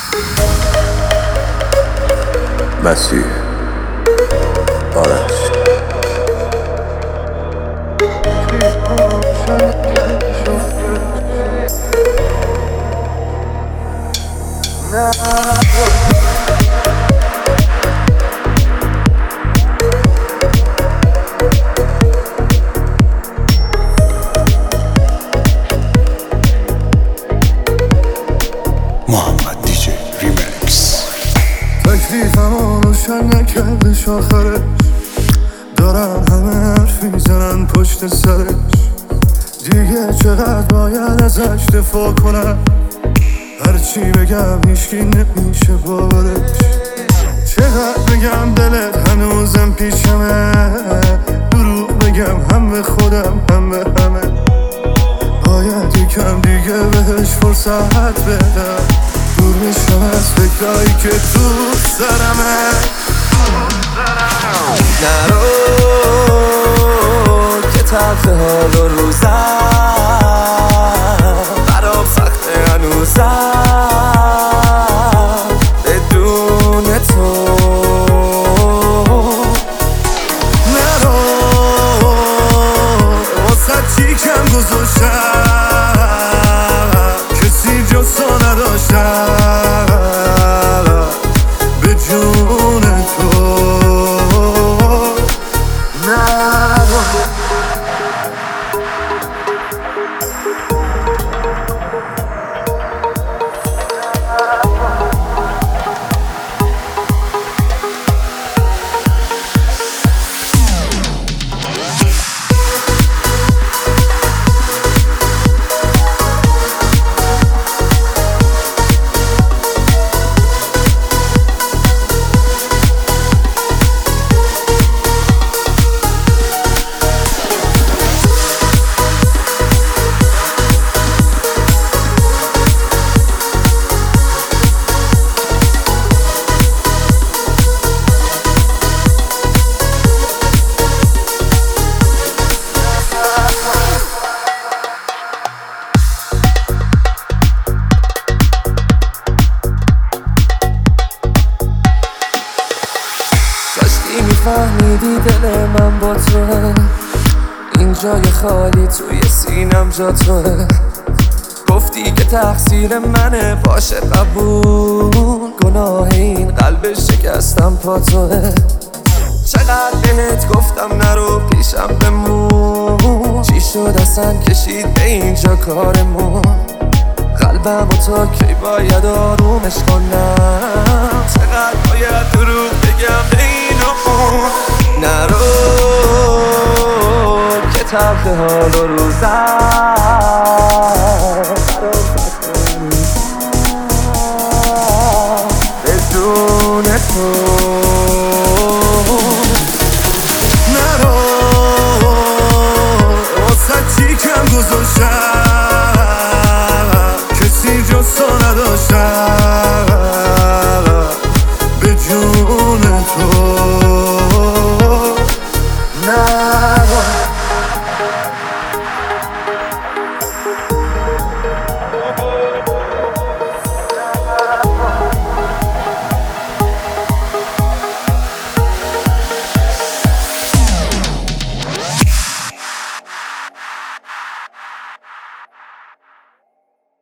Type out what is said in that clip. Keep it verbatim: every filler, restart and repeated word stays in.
مسیح آرش محمد دیجی ریمیکس. تکلیفمو روشن نکردش آخرش، دارن همه حرف میزنن پشت سرش. دیگه چقدر باید ازش دفاع کنم، هرچی بگم هیچکی نمیشه باورش. چقدر بگم دلت هنوزم پیشمه، دروغ بگم هم به خودم هم به همه. باید یکم دیگه بهش فرصت بدم، دور میشم از فکرایی که تو سرمه. نرو که تلخ حال و روزم برام سخته هنوزم بدون تو. نرو واسه چی کم گذاشتم، کسی جز تو نداشتم به جون تو. نرو داشتی میفهمیدی دل من با توه، این جای خالی توی سینم جا توه. گفتی که تقصیر منه باشه قبول، گناه این قلب شکستم پا توه. چقدر بهت گفتم نرو پیشم بمون، چی شد اصلا کشید به اینجا کارمون. قلبم و تا کی باید آرومش کنم، چقدر باید دروغ بگم به این و اون. نرو که تلخ حال و روزم بدون تو. نرو واسه چی کم گذاشتم، کسی جز تو نداشتم